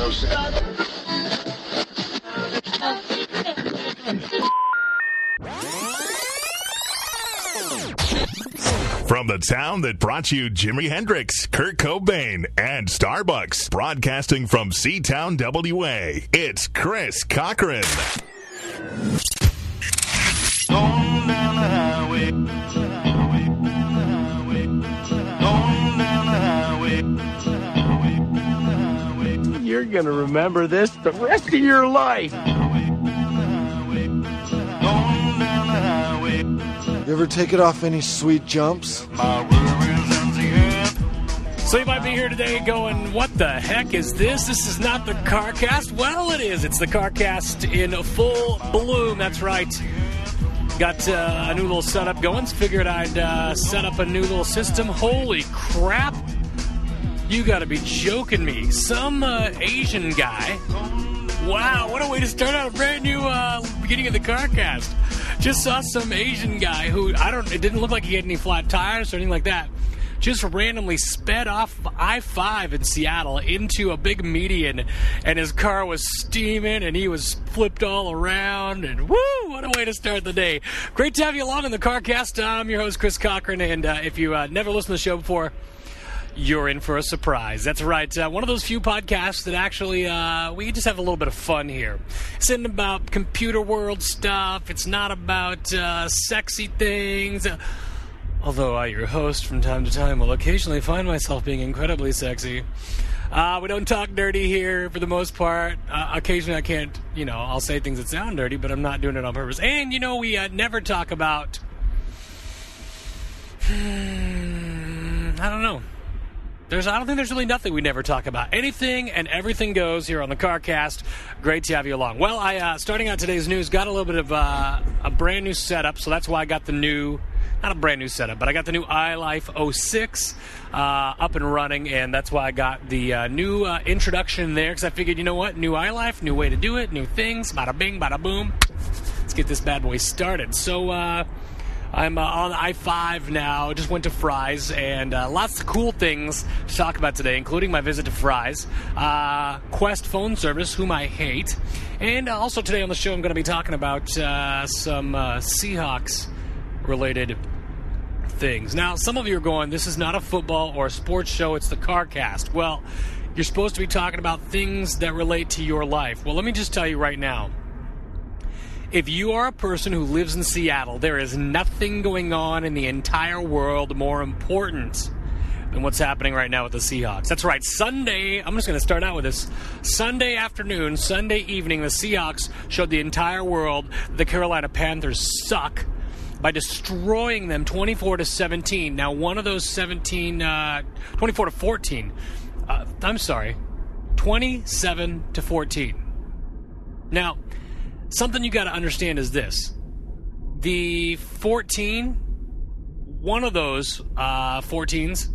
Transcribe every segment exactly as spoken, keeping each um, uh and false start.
From the town that brought you Jimi Hendrix, Kurt Cobain, and Starbucks, broadcasting from C-Town W A, it's Chris Cochran. Going down the highway, You're going to remember this the rest of your life. You ever take it off any sweet jumps? So you might be here today going, what the heck is this? This is not the CarCast? Well, it is. It's the CarCast in full bloom. That's right. Got uh, a new little setup going. Figured I'd uh, set up a new little system. Holy crap. You got to be joking me. Some uh, Asian guy. Wow, what a way to start out a brand new uh, beginning of the CarCast. Just saw some Asian guy who, I don't, it didn't look like he had any flat tires or anything like that. Just randomly sped off I five in Seattle into a big median, and his car was steaming, and he was flipped all around, and woo, what a way to start the day. Great to have you along in the CarCast. I'm your host, Chris Cochran, and uh, if you uh, never listened to the show before, you're in for a surprise. That's right. Uh, one of those few podcasts that actually, uh, we just have a little bit of fun here. It's not about computer world stuff. It's not about uh, sexy things. Uh, although I, your host, from time to time, will occasionally find myself being incredibly sexy. Uh, we don't talk dirty here for the most part. Uh, occasionally I can't, you know, I'll say things that sound dirty, but I'm not doing it on purpose. And, you know, we uh, never talk about... Hmm, I don't know. There's, I don't think there's really nothing we never talk about. Anything and everything goes here on the CarCast. Great to have you along. Well, I uh, starting out today's news, got a little bit of uh, a brand new setup, so that's why I got the new, not a brand new setup, but I got the new iLife oh six uh, up and running, and that's why I got the uh, new uh, introduction there, because I figured, you know what, new iLife, new way to do it, new things, bada bing, bada boom. Let's get this bad boy started. So, uh... I'm uh, on I five now, just went to Fry's, and uh, lots of cool things to talk about today, including my visit to Fry's, uh, Quest phone service, whom I hate, and uh, also today on the show I'm going to be talking about uh, some uh, Seahawks-related things. Now, some of you are going, this is not a football or a sports show, it's the CarCast. Well, you're supposed to be talking about things that relate to your life. Well, let me just tell you right now, if you are a person who lives in Seattle, there is nothing going on in the entire world more important than what's happening right now with the Seahawks. That's right, Sunday, I'm just going to start out with this. Sunday afternoon, Sunday evening, the Seahawks showed the entire world the Carolina Panthers suck by destroying them twenty-four to seventeen. Now, one of those seventeen, uh, twenty-four to fourteen, uh, I'm sorry, twenty-seven to fourteen. Now, something you got to understand is this. The fourteen, one of those uh, fourteens,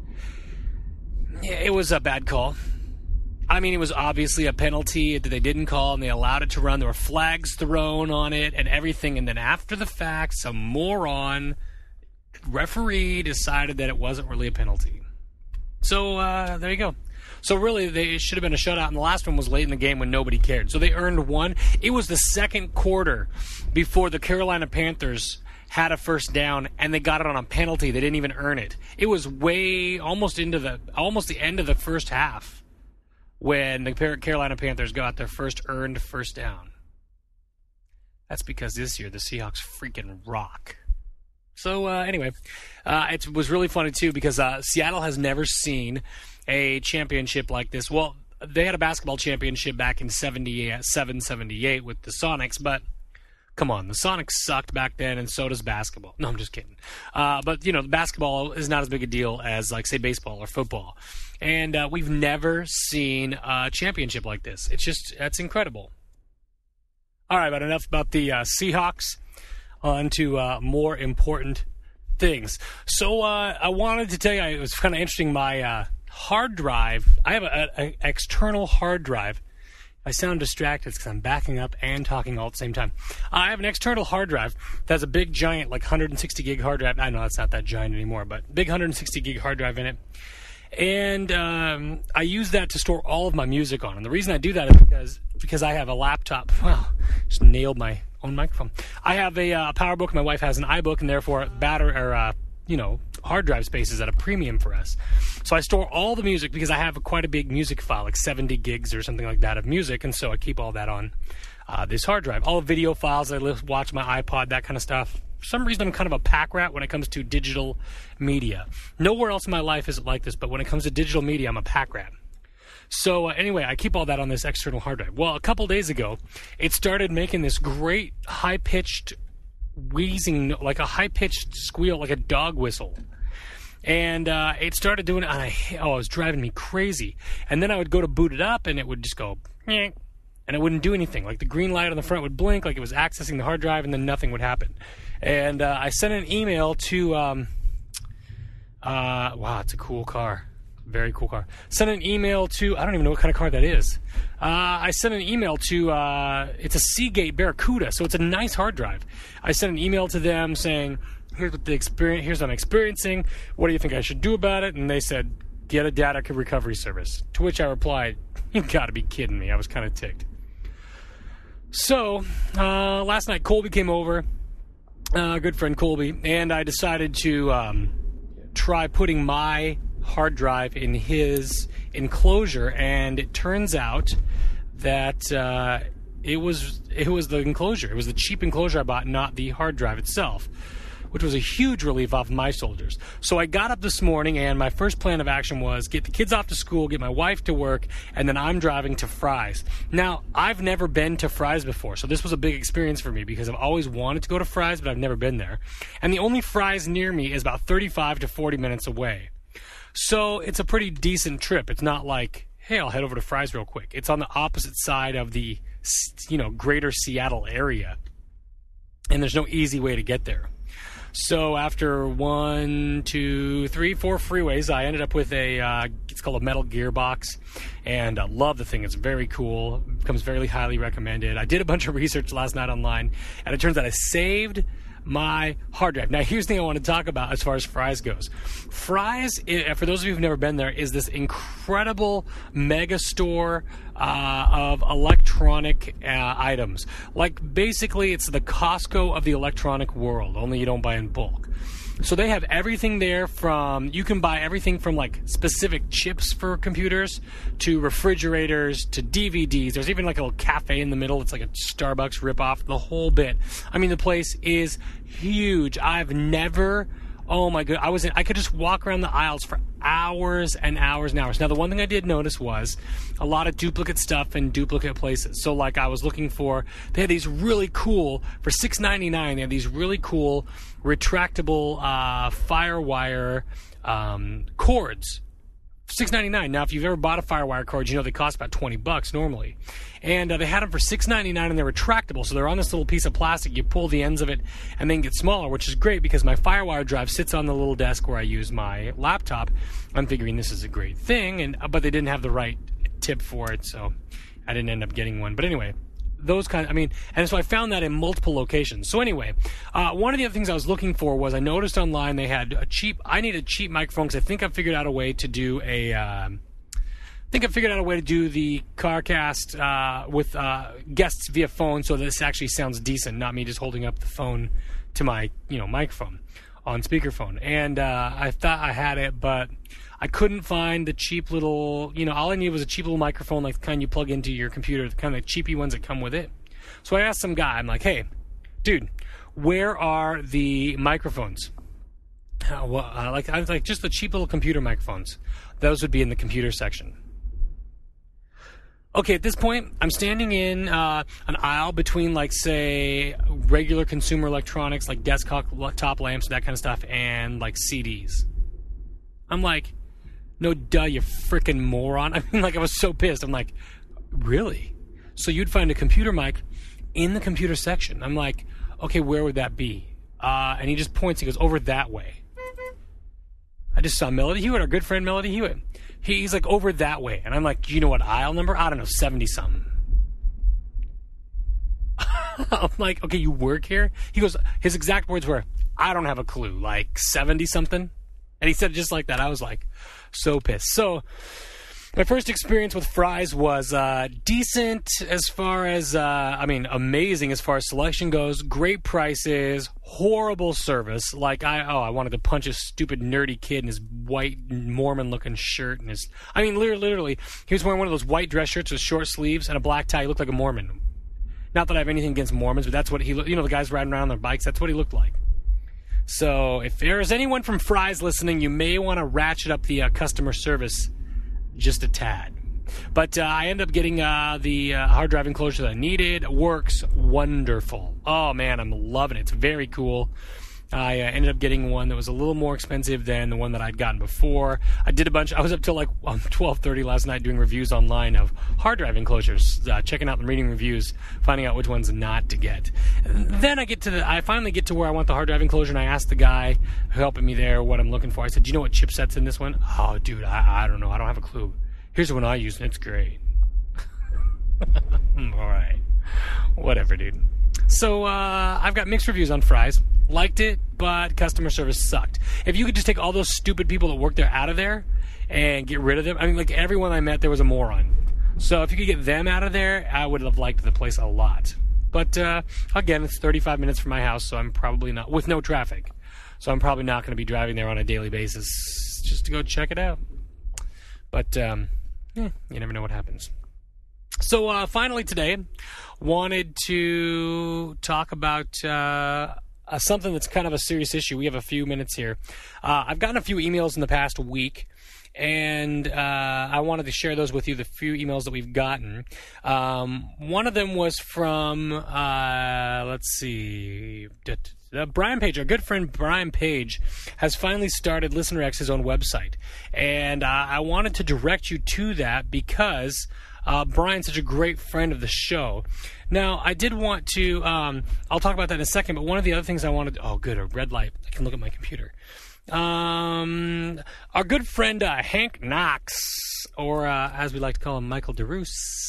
it was a bad call. I mean, it was obviously a penalty that they didn't call, and they allowed it to run. There were flags thrown on it and everything. And then after the fact, some moron referee decided that it wasn't really a penalty. So uh, there you go. So really, they, it should have been a shutout, and the last one was late in the game when nobody cared. So they earned one. It was the second quarter before the Carolina Panthers had a first down, and they got it on a penalty. They didn't even earn it. It was way almost into the almost the end of the first half when the Carolina Panthers got their first earned first down. That's because this year the Seahawks freaking rock. So uh, anyway, uh, it was really funny too because uh, Seattle has never seen a championship like this. Well, they had a basketball championship back in seventy-seven seventy-eight with the Sonics, but come on, the Sonics sucked back then, and so does basketball. No, I'm just kidding. Uh, but, you know, basketball is not as big a deal as, like, say, baseball or football. And uh, we've never seen a championship like this. It's just, that's incredible. All right, but enough about the uh, Seahawks. On to uh, more important things. So uh, I wanted to tell you, it was kind of interesting, my uh, hard drive. I have an external hard drive. I sound distracted because I'm backing up and talking all at the same time. I have an external hard drive that has a big, giant, like one hundred sixty gig hard drive. I know it's not that giant anymore, but big one hundred sixty gig hard drive in it. And um, I use that to store all of my music on. And the reason I do that is because because I have a laptop. Wow, just nailed my own microphone. I have a uh, PowerBook. My wife has an iBook, and therefore battery or uh, you know hard drive space is at a premium for us. So I store all the music because I have quite a big music file, like seventy gigs or something like that of music, and so I keep all that on uh, this hard drive. All the video files I li- watch my iPod, that kind of stuff. For some reason, I'm kind of a pack rat when it comes to digital media. Nowhere else in my life is it like this, but when it comes to digital media, I'm a pack rat. So uh, anyway, I keep all that on this external hard drive. Well, a couple days ago, it started making this great high-pitched wheezing, like a high-pitched squeal, like a dog whistle. And uh, it started doing it, and I, oh, it was driving me crazy. And then I would go to boot it up, and it would just go, and it wouldn't do anything. Like the green light on the front would blink, like it was accessing the hard drive, and then nothing would happen. And uh, I sent an email to, um, uh, wow, it's a cool car. Very cool car. Sent an email to, I don't even know what kind of car that is. Uh, I sent an email to, uh, it's a Seagate Barracuda, so it's a nice hard drive. I sent an email to them saying, here's what the experience, here's what I'm experiencing. What do you think I should do about it? And they said, get a data recovery service. To which I replied, you gotta be kidding me. I was kind of ticked. So, uh, last night Colby came over, uh, good friend Colby, and I decided to um, try putting my hard drive in his enclosure, and it turns out that uh, it was it was the enclosure. It was the cheap enclosure I bought, not the hard drive itself, which was a huge relief off my shoulders. So I got up this morning, and my first plan of action was get the kids off to school, get my wife to work, and then I'm driving to Fry's. Now, I've never been to Fry's before, so this was a big experience for me because I've always wanted to go to Fry's, but I've never been there. And the only Fry's near me is about thirty-five to forty minutes away. So it's a pretty decent trip. It's not like, hey, I'll head over to Fry's real quick. It's on the opposite side of the, you know, greater Seattle area, and there's no easy way to get there. So after one, two, three, four freeways, I ended up with a, uh, it's called a Metal Gearbox, and I love the thing. It's very cool. It comes very highly recommended. I did a bunch of research last night online, and it turns out I saved my hard drive. Now, here's the thing I want to talk about as far as Fry's goes. Fry's, for those of you who've never been there, is this incredible mega store uh, of electronic uh, items. Like, basically, it's the Costco of the electronic world, only you don't buy in bulk. So they have everything there from, you can buy everything from like specific chips for computers to refrigerators to D V Ds. There's even like a little cafe in the middle. It's like a Starbucks ripoff, the whole bit. I mean, the place is huge. I've never, oh my god, I was in, I could just walk around the aisles for hours and hours and hours. Now, the one thing I did notice was a lot of duplicate stuff in duplicate places. So like I was looking for, they had these really cool, for six ninety-nine, they had these really cool retractable uh, FireWire um, cords. six ninety-nine. Now, if you've ever bought a FireWire cord, you know they cost about twenty bucks normally. And uh, they had them for six ninety-nine, and they're retractable. So they're on this little piece of plastic. You pull the ends of it and then get smaller, which is great because my FireWire drive sits on the little desk where I use my laptop. I'm figuring this is a great thing, and but they didn't have the right tip for it, so I didn't end up getting one. But anyway, those kind of, I mean, and so I found that in multiple locations. So anyway, uh, one of the other things I was looking for was I noticed online they had a cheap, I need a cheap microphone because I think I figured out a way to do a, uh, I think I figured out a way to do the CarCast uh, with uh, guests via phone so this actually sounds decent, not me just holding up the phone to my, you know, microphone on speakerphone. And uh, I thought I had it, but I couldn't find the cheap little, you know, all I needed was a cheap little microphone like the kind you plug into your computer, the kind of cheapy ones that come with it. So I asked some guy, I'm like, hey, dude, where are the microphones? Uh, well, uh, like, I was like, just the cheap little computer microphones. Those would be in the computer section. Okay, at this point, I'm standing in uh, an aisle between, like, say, regular consumer electronics, like desktop top lamps, that kind of stuff, and, like, C Ds. I'm like, no duh, you freaking moron. I mean, like, I was so pissed. I'm like, really? So you'd find a computer mic in the computer section. I'm like, okay, where would that be? Uh, and he just points, he goes, over that way. I just saw Melody Hewitt, our good friend Melody Hewitt. He's like, over that way. And I'm like, do you know what aisle number? I don't know, seventy-something. I'm like, okay, you work here? He goes, his exact words were, I don't have a clue, like seventy-something? And he said it just like that. I was like, so pissed. So my first experience with Fry's was uh, decent as far as, uh, I mean, amazing as far as selection goes. Great prices, horrible service. Like, I, oh, I wanted to punch a stupid nerdy kid in his white Mormon-looking shirt. And his, I mean, literally, literally, he was wearing one of those white dress shirts with short sleeves and a black tie. He looked like a Mormon. Not that I have anything against Mormons, but that's what he looked, you know, the guys riding around on their bikes, that's what he looked like. So if there is anyone from Fry's listening, you may want to ratchet up the uh, customer service just a tad. But uh, I ended up getting uh, the uh, hard drive enclosure that I needed. Works wonderful. Oh, man, I'm loving it. It's very cool. I uh, ended up getting one that was a little more expensive than the one that I'd gotten before. I did a bunch. I was up till like um, twelve thirty last night doing reviews online of hard drive enclosures, uh, checking out and reading reviews, finding out which ones not to get. Then I get to the. I finally get to where I want the hard drive enclosure, and I asked the guy helping me there what I'm looking for. I said, "Do you know what chipset's in this one?" "Oh, dude, I, I don't know. I don't have a clue. Here's the one I use, and it's great." All right, whatever, dude. So uh, I've got mixed reviews on Fry's. Liked it, but customer service sucked. If you could just take all those stupid people that work there out of there and get rid of them. I mean, like, everyone I met there was a moron. So if you could get them out of there, I would have liked the place a lot. But, uh, again, it's thirty-five minutes from my house, so I'm probably not, with no traffic. So I'm probably not going to be driving there on a daily basis just to go check it out. But, um, eh, you never know what happens. So, uh, finally today, wanted to talk about, uh, Uh, something that's kind of a serious issue. We have a few minutes here. Uh, I've gotten a few emails in the past week, and uh, I wanted to share those with you, the few emails that we've gotten. Um, one of them was from, uh, let's see, uh, Brian Page. Our good friend Brian Page has finally started Listener X's own website, and uh, I wanted to direct you to that because Uh, Brian's such a great friend of the show. Now, I did want to, um, I'll talk about that in a second, but one of the other things I wanted, oh, good, a red light. I can look at my computer. Um, our good friend uh, Hank Knox, or uh, as we like to call him, Michael DeRoos,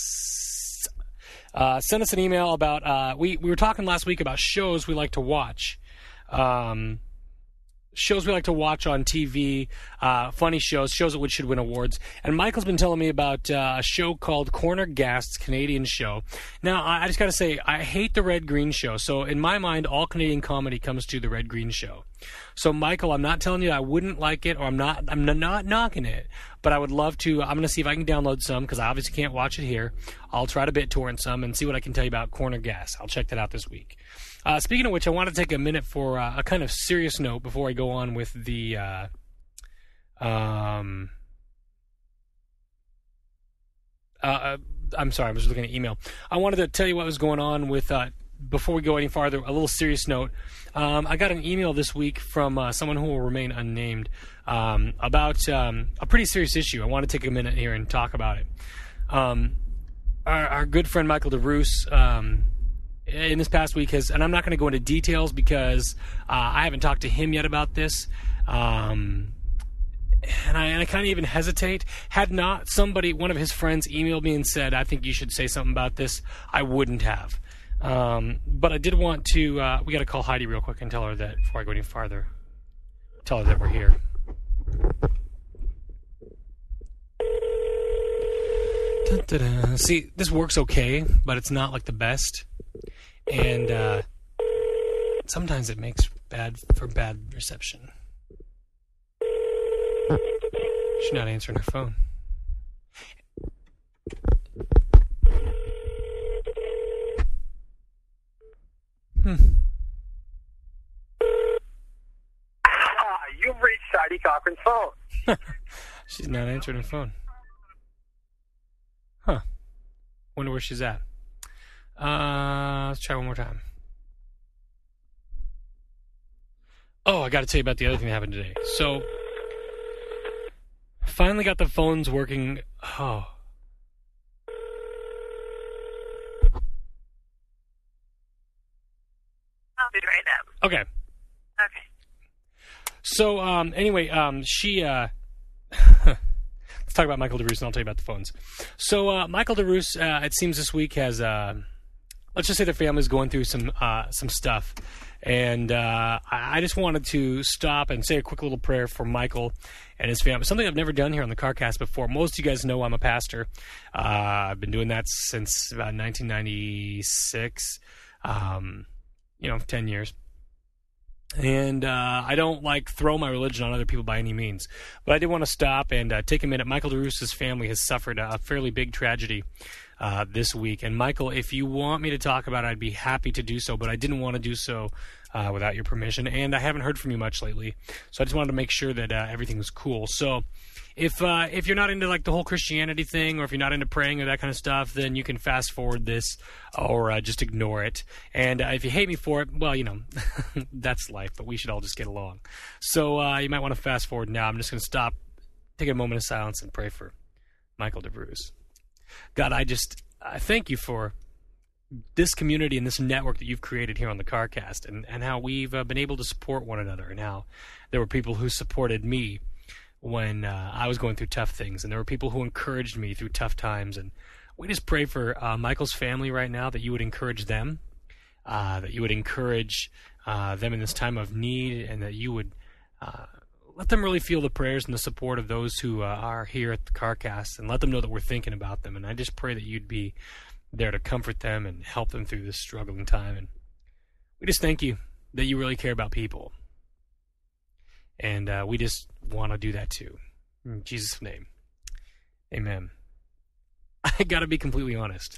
uh, sent us an email about, uh, we, we were talking last week about shows we like to watch. Um... Shows we like to watch on T V, uh, funny shows, shows that should win awards. And Michael's been telling me about uh, a show called Corner Gas, Canadian show. Now, I just got to say, I hate the Red Green Show. So in my mind, all Canadian comedy comes to the Red Green Show. So Michael, I'm not telling you I wouldn't like it, or I'm not, I'm not knocking it, but I would love to. I'm going to see if I can download some because I obviously can't watch it here. I'll try to BitTorrent some and see what I can tell you about Corner Gas. I'll check that out this week. Uh, speaking of which, I want to take a minute for uh, a kind of serious note before I go on with the. Uh, um, uh, I'm sorry, I was looking at email. I wanted to tell you what was going on with. Uh, before we go any farther, a little serious note. Um, I got an email this week from uh, someone who will remain unnamed um, about um, a pretty serious issue. I want to take a minute here and talk about it. Um, our, our good friend Michael DeRoos. Um, in this past week has, and I'm not going to go into details because uh, I haven't talked to him yet about this, um, and I, and I kind of even hesitate. Had not somebody, one of his friends, emailed me and said, I think you should say something about this, I wouldn't have. Um, but I did want to, uh, we got to call Heidi real quick and tell her that, before I go any farther, tell her that we're here. Da-da-da. See, this works okay, but it's not like the best. And uh, sometimes it makes bad for bad reception. She's not answering her phone. Hmm. Uh, you've reached Heidi Cochran's phone. She's not answering her phone. Huh. Wonder where she's at. Uh, let's try one more time. Oh, I got to tell you about the other thing that happened today. So, finally got the phones working. Oh. I'll be right up. Okay. Okay. So, um, anyway, um, she, uh, let's talk about Michael DeRoos and I'll tell you about the phones. So, uh, Michael DeRoos, uh, it seems this week has, uh, let's just say their family's going through some, uh, some stuff. And uh, I just wanted to stop and say a quick little prayer for Michael and his family. Something I've never done here on the CarCast before. Most of you guys know I'm a pastor. Uh, I've been doing that since about nineteen ninety-six, um, you know, ten years. And uh, I don't, like, throw my religion on other people by any means. But I did want to stop and uh, take a minute. Michael DeRusa's family has suffered a fairly big tragedy uh, this week. And, Michael, if you want me to talk about it, I'd be happy to do so. But I didn't want to do so uh, without your permission. And I haven't heard from you much lately. So I just wanted to make sure that uh, everything was cool. So if uh, if you're not into, like, the whole Christianity thing, or if you're not into praying or that kind of stuff, then you can fast forward this or uh, just ignore it. And uh, if you hate me for it, well, you know, that's life, but we should all just get along. So uh, you might want to fast forward now. I'm just going to stop, take a moment of silence, and pray for Michael DeBruce. God, I just I thank you for this community and this network that you've created here on the CarCast, and, and how we've uh, been able to support one another, and how there were people who supported me when uh, I was going through tough things, and there were people who encouraged me through tough times. And we just pray for uh, Michael's family right now, that you would encourage them, uh, that you would encourage uh, them in this time of need, and that you would uh, let them really feel the prayers and the support of those who uh, are here at the CarCast, and let them know that we're thinking about them. And I just pray that you'd be there to comfort them and help them through this struggling time. And we just thank you that you really care about people. And uh, we just want to do that too. In Jesus' name, amen. I got to be completely honest.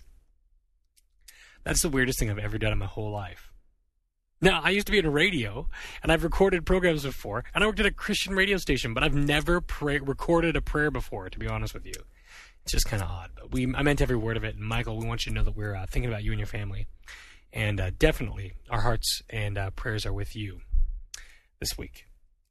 That's the weirdest thing I've ever done in my whole life. Now, I used to be in a radio, and I've recorded programs before, and I worked at a Christian radio station, but I've never pray- recorded a prayer before, to be honest with you. It's just kind of odd. But we, I meant every word of it. And Michael, we want you to know that we're uh, thinking about you and your family. And uh, definitely, our hearts and uh, prayers are with you this week.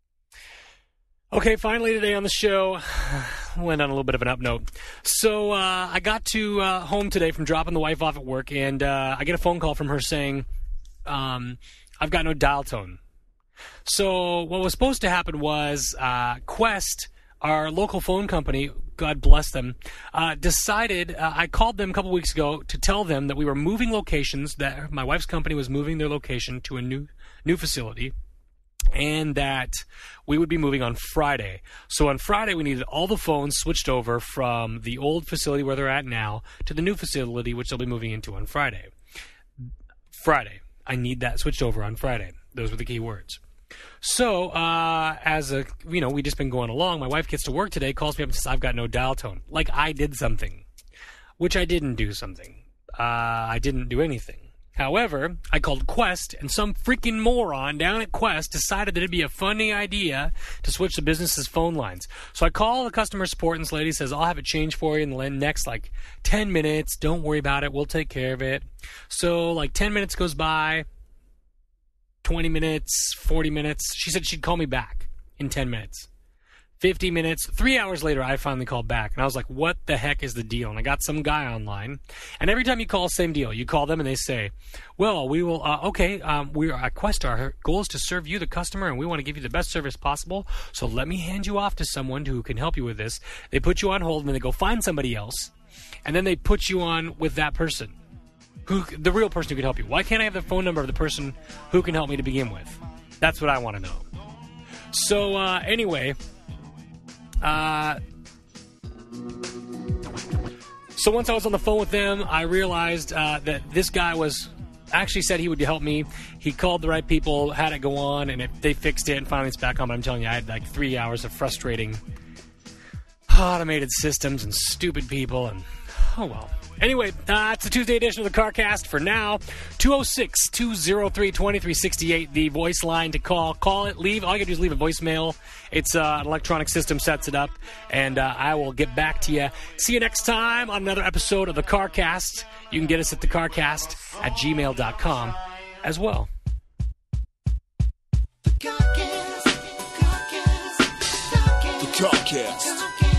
Okay, finally today on the show, went on a little bit of an up note. So uh, I got to uh, home today from dropping the wife off at work, and uh, I get a phone call from her saying, um, I've got no dial tone. So what was supposed to happen was uh, Quest, our local phone company, God bless them, uh, decided, uh, I called them a couple weeks ago to tell them that we were moving locations, that my wife's company was moving their location to a new new facility, and that we would be moving on Friday. So on Friday, we needed all the phones switched over from the old facility where they're at now to the new facility, which they'll be moving into on Friday. Friday. I need that switched over on Friday. Those were the key words. So, uh, as a, you know, we just been going along. My wife gets to work today, calls me up and says, I've got no dial tone. Like I did something. Which I didn't do something. Uh, I didn't do anything. However, I called Quest, and some freaking moron down at Quest decided that it'd be a funny idea to switch the business's phone lines. So I call the customer support, and this lady says, I'll have it changed for you in the next, like, ten minutes. Don't worry about it. We'll take care of it. So, like, ten minutes goes by, twenty minutes, forty minutes. She said she'd call me back in ten minutes. fifty minutes, three hours later, I finally called back. And I was like, what the heck is the deal? And I got some guy online. And every time you call, same deal. You call them and they say, well, we will, uh, okay, um, we are at Quest. Our goal is to serve you, the customer, and we want to give you the best service possible. So let me hand you off to someone who can help you with this. They put you on hold, and then they go find somebody else. And then they put you on with that person, who the real person who can help you. Why can't I have the phone number of the person who can help me to begin with? That's what I want to know. So, uh, anyway... Uh, so once I was on the phone with them, I realized uh, that this guy was actually said he would help me. He called the right people, had it go on, and it, they fixed it, and finally it's back on. But I'm telling you, I had like three hours of frustrating automated systems and stupid people, and oh well. Anyway, uh, it's the Tuesday edition of the CarCast for now. two oh six, two oh three, two three six eight, the voice line to call. Call it, leave. All you got to do is leave a voicemail. It's uh, an electronic system, sets it up, and uh, I will get back to you. See you next time on another episode of the CarCast. You can get us at the carcast at gmail dot com as well. The CarCast. The CarCast.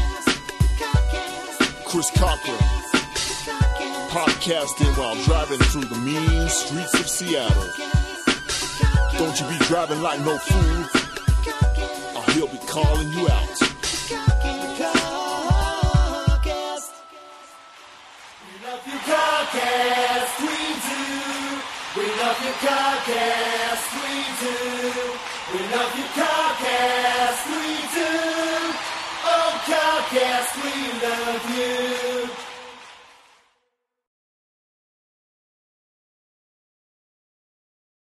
Chris Cochran. Podcasting while driving through the mean streets of Seattle. Don't you be driving like no fool, or he'll be calling you out. We love you, CarCast, we do. We love you, CarCast, we do. We love you, CarCast, we do. Oh, CarCast, we love you.